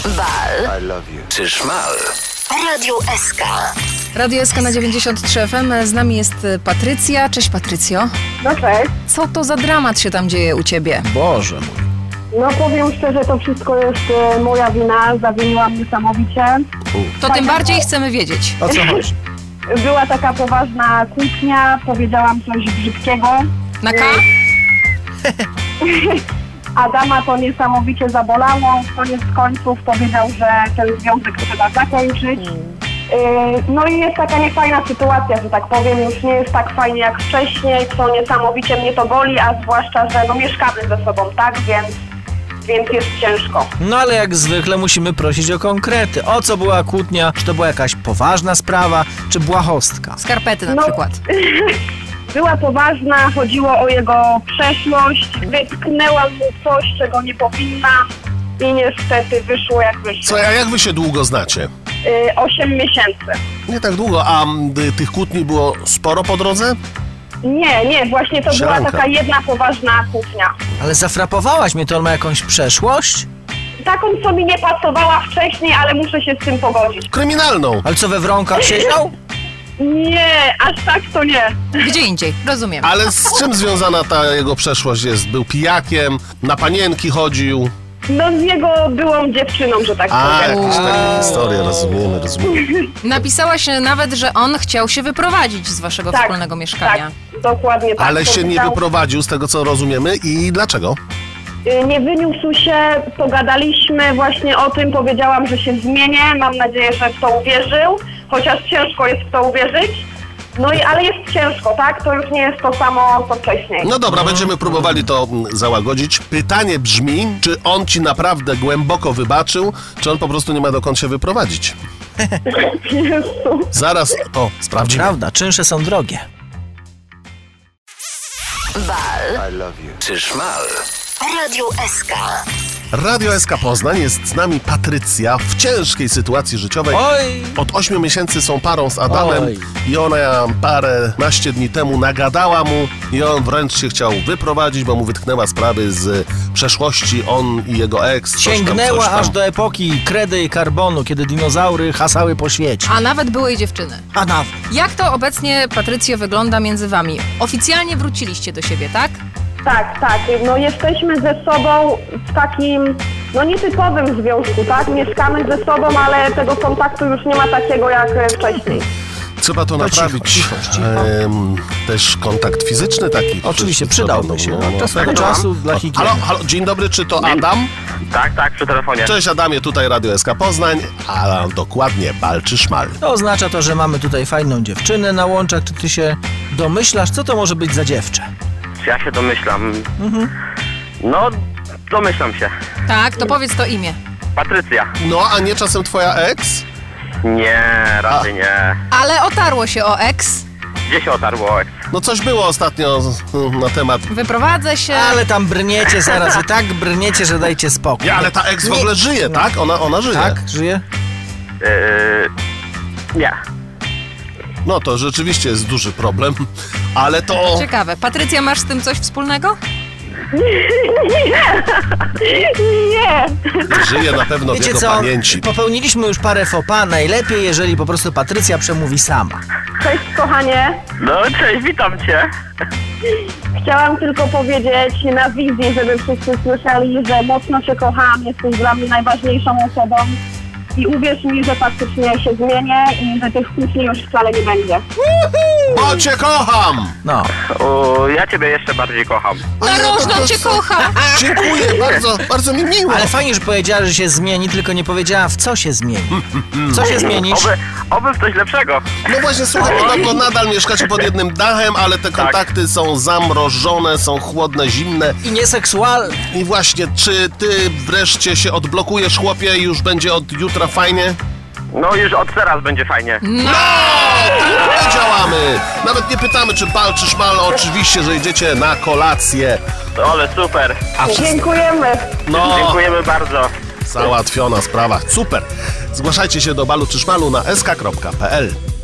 Bal. I love you. Czy szmal? Radio SK. Radio SK na 93 FM. Z nami jest Patrycja. Cześć, Patrycjo. No cześć. Co to za dramat się tam dzieje u ciebie? Boże mój. No powiem szczerze, to wszystko jest moja wina. Zawiniłam niesamowicie. To tym bardziej chcemy wiedzieć. O co chodzi? Była taka poważna kłótnia, powiedziałam coś brzydkiego. Na K? Adama to niesamowicie zabolało. Koniec końców powiedział, że ten związek trzeba zakończyć. No i jest taka niefajna sytuacja, że tak powiem, już nie jest tak fajnie jak wcześniej, co niesamowicie mnie to boli, a zwłaszcza, że no mieszkamy ze sobą, tak, więc jest ciężko. No ale jak zwykle musimy prosić o konkrety. O co była kłótnia? Czy to była jakaś poważna sprawa, czy błahostka? Skarpety na No. przykład. Była poważna, chodziło o jego przeszłość, wytknęłam mu coś, czego nie powinnam i niestety wyszło jak wyszło. Co, a jak wy się długo znacie? 8 miesięcy. Nie tak długo, a tych kłótni było sporo po drodze? Nie, właśnie to Sieranka. była taka jedna poważna kłótnia. Ale zafrapowałaś mnie, to on ma jakąś przeszłość? Taką, co mi nie pasowała wcześniej, ale muszę się z tym pogodzić. Kryminalną. Ale co, we wronkach siedział? Nie, aż tak to nie. Gdzie indziej, rozumiem. Ale z czym związana ta jego przeszłość jest? Był pijakiem, na panienki chodził. No z jego byłą dziewczyną, że tak A, powiem. jakieś takie historie, rozumiemy. Napisałaś nawet, że on chciał się wyprowadzić z waszego Tak, wspólnego mieszkania. Tak, dokładnie tak. Ale się nie Powiedział- wyprowadził, z tego co rozumiemy. I dlaczego? Nie wyniósł się, pogadaliśmy właśnie o tym, powiedziałam, że się zmienię, mam nadzieję, że w to uwierzył, chociaż ciężko jest w to uwierzyć. No i ale jest ciężko, tak? To już nie jest to samo, co wcześniej. No dobra, będziemy próbowali to załagodzić. Pytanie brzmi, czy on ci naprawdę głęboko wybaczył, czy on po prostu nie ma dokąd się wyprowadzić? Jezu. Zaraz to sprawdzimy. Prawda, czynsze są drogie. Bal. I love you. Czy szmal? Radio SK. Radio SK Poznań, jest z nami Patrycja w ciężkiej sytuacji życiowej. Oj! Od 8 miesięcy są parą z Adamem Oj. i ona paręnaście dni temu nagadała mu i on wręcz się chciał wyprowadzić, bo mu wytknęła sprawy z przeszłości, on i jego ex. coś tam, Sięgnęła coś tam. aż do epoki kredy i karbonu, kiedy dinozaury hasały po świecie. A nawet byłej dziewczyny. A nawet. Jak to obecnie, Patrycjo, wygląda między wami? Oficjalnie wróciliście do siebie, tak? Tak, no jesteśmy ze sobą w takim, no nietypowym związku, tak? Mieszkamy ze sobą, ale tego kontaktu już nie ma takiego jak wcześniej. Trzeba to naprawić. cicho. Też kontakt fizyczny taki. Oczywiście, przecież przydałby trzeba, się. no, Od czasu tak. do czasu dla higieny. Halo, dzień dobry, czy to Adam? Tak, przy telefonie. Cześć Adamie, tutaj Radio SK Poznań, a dokładnie Bal czy Szmal. To oznacza to, że mamy tutaj fajną dziewczynę na łączach. Czy ty się domyślasz, co to może być za dziewczę? Ja się domyślam. No, domyślam się. Tak, to powiedz to imię. Patrycja. No, a nie czasem twoja ex? Nie, raczej nie. Ale otarło się o ex. Gdzie się otarło? No coś było ostatnio na temat... Wyprowadzę się. Ale tam brniecie zaraz i tak brniecie, że dajcie spokój. Nie, ale ta ex w ogóle żyje, tak? Ona żyje. Tak? Żyje? Nie. No to rzeczywiście jest duży problem, ale to... Ciekawe. Patrycja, masz z tym coś wspólnego? Nie! Żyje na pewno w Wiecie jego co? pamięci. Popełniliśmy już parę faux pas. Najlepiej, jeżeli po prostu Patrycja przemówi sama. Cześć kochanie, No, cześć, witam cię. chciałam tylko powiedzieć na wizji, żeby wszyscy słyszeli, że mocno się kocham, jesteś dla mnie najważniejszą osobą i uwierz mi, że faktycznie się zmienię i że tych kłótni już wcale nie będzie. Bo cię kocham! No. O, ja ciebie jeszcze bardziej kocham. Narożną cię kocha! Dziękuję, bardzo mi miło. Ale fajnie, że powiedziała, że się zmieni, tylko nie powiedziała, w co się zmieni. Co się zmienisz? Oby w coś lepszego. No właśnie, słuchaj, podobno nadal mieszkacie pod jednym dachem, ale te kontakty są zamrożone, są chłodne, zimne. I nieseksualne. I właśnie, czy ty wreszcie się odblokujesz, chłopie, i już będzie od jutra fajnie? No, już od teraz będzie fajnie. No! Tak działamy! Nawet nie pytamy, czy Bal, czy Szmal, oczywiście, że idziecie na kolację. Ale super. Dziękujemy. No, Dziękujemy bardzo. załatwiona sprawa. Super! Zgłaszajcie się do Balu czy Szmalu na sk.pl.